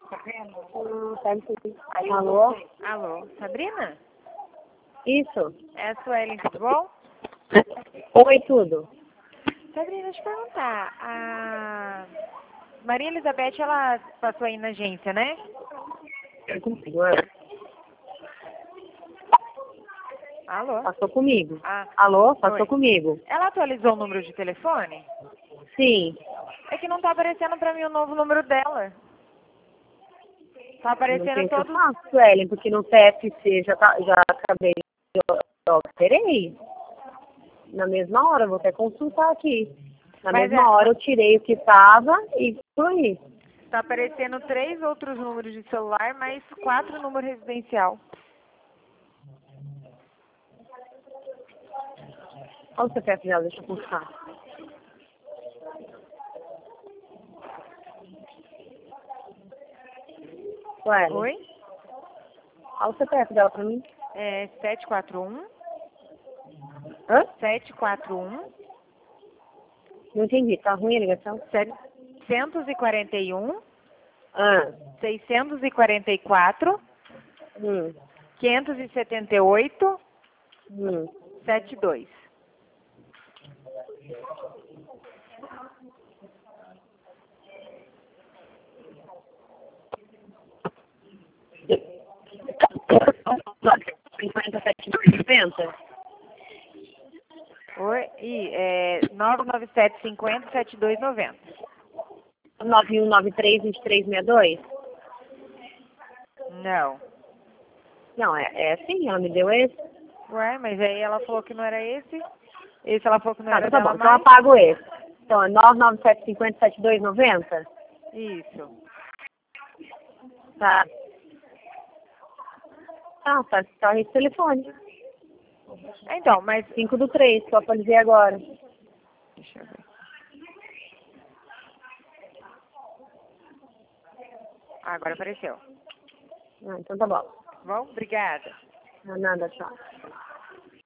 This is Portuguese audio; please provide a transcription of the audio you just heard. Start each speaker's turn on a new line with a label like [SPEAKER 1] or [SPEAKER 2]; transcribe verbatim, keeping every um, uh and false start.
[SPEAKER 1] Hum, pode sim. Alô?
[SPEAKER 2] Alô, Sabrina?
[SPEAKER 1] Isso?
[SPEAKER 2] É a Suelen, tudo bom?
[SPEAKER 1] Oi, tudo.
[SPEAKER 2] Sabrina, deixa eu te perguntar. A Maria Elizabeth, ela passou aí na agência, né?
[SPEAKER 1] É comigo, é.
[SPEAKER 2] Alô?
[SPEAKER 1] Passou comigo.
[SPEAKER 2] Ah,
[SPEAKER 1] Alô? Passou
[SPEAKER 2] oi.
[SPEAKER 1] comigo.
[SPEAKER 2] Ela atualizou o número de telefone?
[SPEAKER 1] Sim.
[SPEAKER 2] É que não tá aparecendo pra mim o novo número dela. Tá
[SPEAKER 1] Não
[SPEAKER 2] aparecendo
[SPEAKER 1] tem o que eu
[SPEAKER 2] todo...
[SPEAKER 1] faço, Ellen, porque no T F C já, tá, já acabei, eu, eu alterei. Na mesma hora, vou até consultar aqui. Na
[SPEAKER 2] Mas
[SPEAKER 1] mesma
[SPEAKER 2] é,
[SPEAKER 1] hora eu tirei o que estava e excluí.
[SPEAKER 2] tá aparecendo três outros números de celular, mais quatro números residencial.
[SPEAKER 1] Qual o C P F dela? Deixa eu consultar. Ellen,
[SPEAKER 2] Oi?
[SPEAKER 1] qual o C P F dela pra mim?
[SPEAKER 2] É sete quatro um,
[SPEAKER 1] Hã?
[SPEAKER 2] sete quatro um,
[SPEAKER 1] Não entendi, tá ruim a ligação?
[SPEAKER 2] setecentos e quarenta e um,
[SPEAKER 1] Ah,
[SPEAKER 2] seiscentos e quarenta e quatro,
[SPEAKER 1] hum,
[SPEAKER 2] quinhentos e setenta e oito,
[SPEAKER 1] hum.
[SPEAKER 2] setenta e dois.
[SPEAKER 1] cinquenta e sete noventa?
[SPEAKER 2] Oi? E é nove nove sete cinco zero sete dois nove zero.
[SPEAKER 1] nove um nove três, dois três seis dois?
[SPEAKER 2] Não.
[SPEAKER 1] Não, é, é sim, ela me deu esse.
[SPEAKER 2] Ué, mas aí ela falou que não era esse. Esse ela falou que não
[SPEAKER 1] Tá,
[SPEAKER 2] era
[SPEAKER 1] então tá
[SPEAKER 2] dela
[SPEAKER 1] bom, então eu
[SPEAKER 2] mais.
[SPEAKER 1] apago esse. Então é nove nove sete cinco zero sete dois nove zero?
[SPEAKER 2] Isso.
[SPEAKER 1] Tá. Ah, tá, tá esse telefone.
[SPEAKER 2] Então, mas...
[SPEAKER 1] cinco do três, que eu atualizei agora.
[SPEAKER 2] Deixa eu ver. Ah, agora apareceu.
[SPEAKER 1] Ah, então tá bom.
[SPEAKER 2] Bom, obrigada.
[SPEAKER 1] Não, nada, tchau.